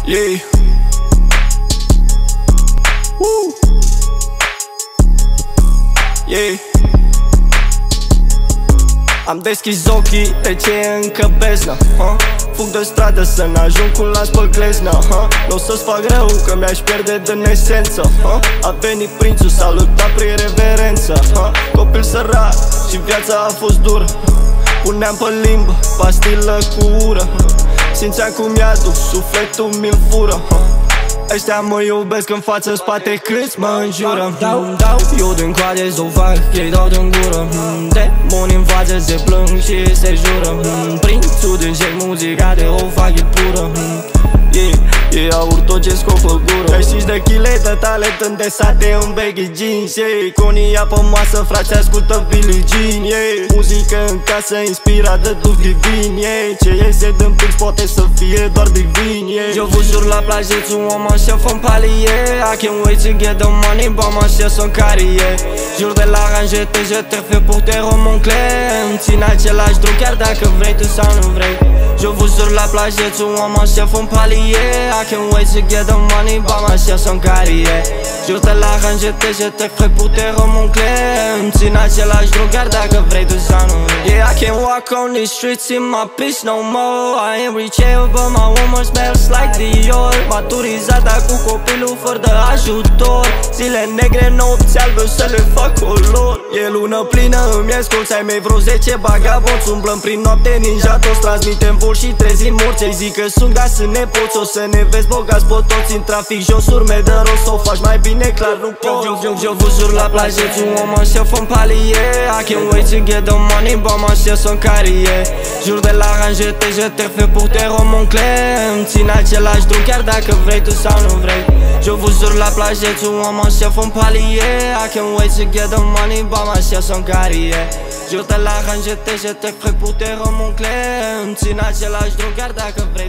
Yeah. Yeah. Am deschis ochii, de ce e încă beznă? Fug de stradă să n-ajung cu las pe gleznă. Nu o să-ți fac rău, că mi-aș pierde din esență. A venit prințul, salutat prin reverență. Copil sărac și viața a fost dură. Puneam pe limbă pastilă cu ură. Simțeam cum i-adu, sufletul mi-l fură. Ăștia mă iubesc în față, în spate câți mă înjură. Eu din coade s-o fac, ei dau din gură. Demoni în față se plâng și se jură. Prințul din ce muzica de o fac e pură. Ei aur tot ce scop pe gură. 35 de chile de talent îndesate în baggy jeans. Conia pe masă, frate, ascultă Billie Jean. Muzică în casă, inspirat de duh divin. Ce iese din pix poate să fie doar divin. Eu vă jur la plajă, tu om așa fă-n palie. I can't wait to get the money, bam așa son carie. Jur de la ranjete, je te fais pour te remoncle. Îmi țin același drum chiar dacă vrei tu sau nu vrei. Eu vă jur la plajă, tu om așa fă-n palie. I can't wait to get the money, bam așa son carie. Jur de la ranjete, je te fais pour te remoncle. Îmi țin același drum chiar dacă vrei tu sau nu vrei. Yeah, I can't walk on these streets in my bitch no more. I ain't reachable, but my woman smells like Dior. Maturizat, dar cu copilul fără de ajutor. Zile negre, nopți albe, să le fac color. E lună plină, îmi ies colți, ai mei vreo 10 bagabonți. Umblăm prin noapte ninja, toți transmitem vol și trezim morți. Ei zic că sunt gaz să ne poți, o să ne vezi bogați pe toți. În trafic jos, urme de rost, o faci mai bine, clar nu pot. Eu vă jur la plajă, tu om așa fă-n palie. I can't wait to get the money, bam așa son carie. Jur de la ranjete, je te fais pour te remoncle. Îmi țin același drum chiar dacă vrei tu sau nu vrei. Eu vă jur la plajă, tu om așa fă-n palie. I can't wait to get the money, bam așa son carie. Jur de la ranjete, je te fais pour te remoncle. Îmi țin același drum chiar dacă vrei.